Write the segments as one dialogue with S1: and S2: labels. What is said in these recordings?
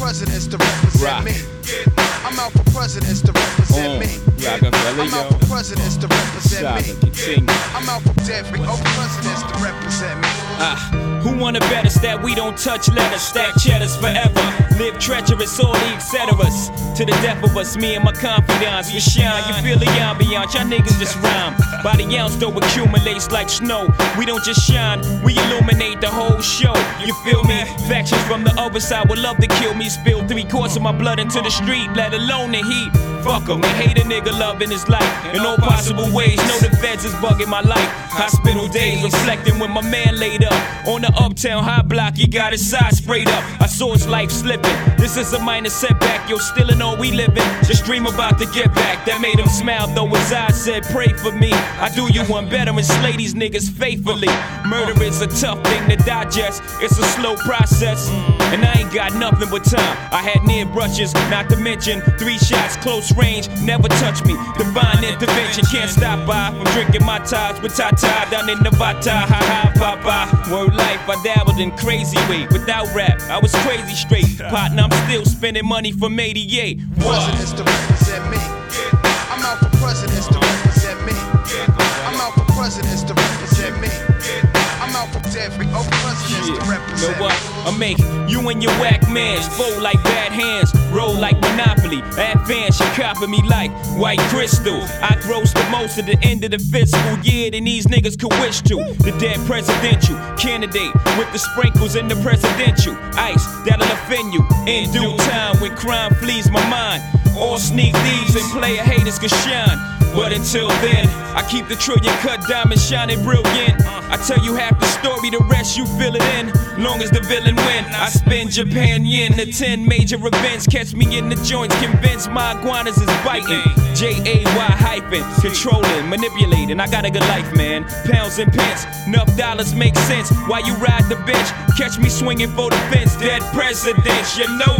S1: presidents to represent me. I'm out for presidents to represent me. I'm out for presidents to represent me. I'm out for every presidents to represent me.
S2: Who wanna bet us that we don't touch letters, stack cheddars forever, live treacherous, all the etceteras. To the death of us, me and my confidants, we shine. You feel the ambiance, y'all niggas just rhyme. By the ounce though accumulates like snow. We don't just shine, we illuminate the whole show. You feel me? Factions from the other side would love to kill me. Spill 3/4 of my blood into the street, let alone the heat. Fuck 'em, they hate a nigga loving his life in all possible ways. Know the feds is bugging my life. Hospital days reflecting when my man laid up on the uptown high block. He got his side sprayed up. I saw his life slipping. This is a minor setback. Yo, still in all we living. Just dream about to get back. That made him smile though his eyes said, "Pray for me. I do you one better and slay these niggas faithfully." Murder is a tough thing to digest. It's a slow process, and I ain't got nothing but time. I had near brushes, not to mention 3 shots close range. Never touch me. Divine intervention can't stop by from drinking my ties with Tata down in Nevada. Ha ha, papa. Word life, I dabbled in crazy way. Without rap, I was crazy straight. Partner, I'm still spending money from 88.
S1: Presidents to represent me. I'm out for presidents to represent me. I'm out for presidents to represent me. I'm out for every presidents to represent
S2: me. Know what? I make you and your whack mans fold like bad hands, roll like Monopoly. Advance, you copy me like white crystal. I gross the most at the end of the fiscal year than these niggas could wish to. The dead presidential candidate with the sprinkles in the presidential ice that'll offend you in due time when crime flees my mind. All sneak thieves and player haters can shine. But until then, I keep the trillion cut diamond shining brilliant. I tell you half the story, the rest you fill it in. Long as the villain win, I spend Japan yen. The 10 major events, catch me in the joints, convinced my iguanas is biting. J-A-Y hyphen, controlling, manipulating. I got a good life, man. Pounds and pence, enough dollars make sense. While you ride the bench, catch me swinging for the fence. Dead presidents, you know.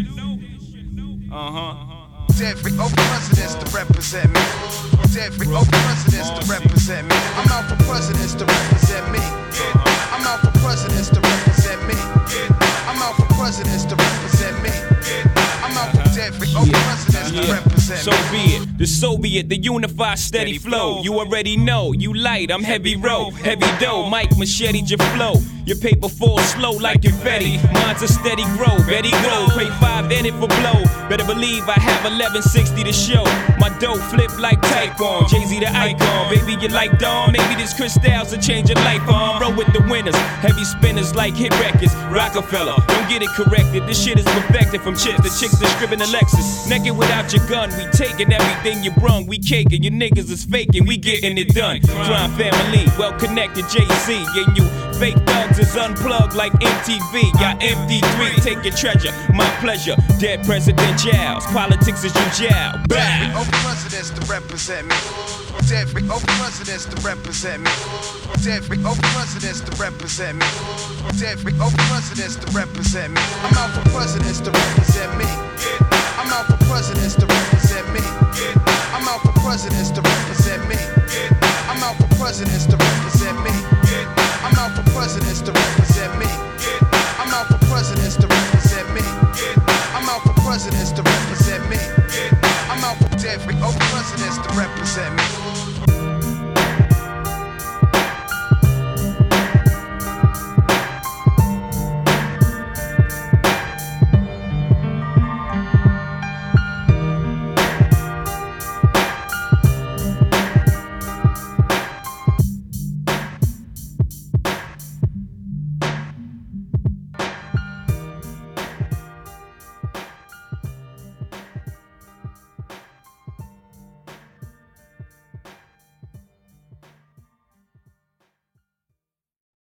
S1: Every presidents to represent me. Every presidents to represent me. I'm out for presidents to represent me. I'm out for presidents to represent me. I'm out for presidents to represent me. I'm out for every presidents to represent me.
S2: So be it, the Soviet, the unified steady flow. You already know, you light, I'm heavy row, heavy dough. Mike machete your flow. Your paper falls slow like confetti. Mine's a steady grow, Betty grow. Pay 5 in it for blow. Better believe I have 1160 to show. My dough flip like Taekwon. Jay-Z the icon. Baby, you like Dawn. Maybe this crystals will change your life on. Roll with the winners. Heavy spinners like hit records. Rockefeller. Don't get it corrected. This shit is perfected from chicks to chicks that scribbing a Lexus. Naked without your gun. We taking everything you brung. We caking. Your niggas is faking. We getting it done. Crime family. Well connected Jay-Z. And you fake thugs is unplugged like MTV. Got MD3, take your treasure, my pleasure. Dead presidentials, politics is you jail.
S1: Every presidents to represent me. Every presidents to represent me. Every presidents to represent me. Every presidents to represent me. I'm out for presidents to represent me. I'm out for presidents to represent me. I'm out for presidents to represent me. I'm out for presidents to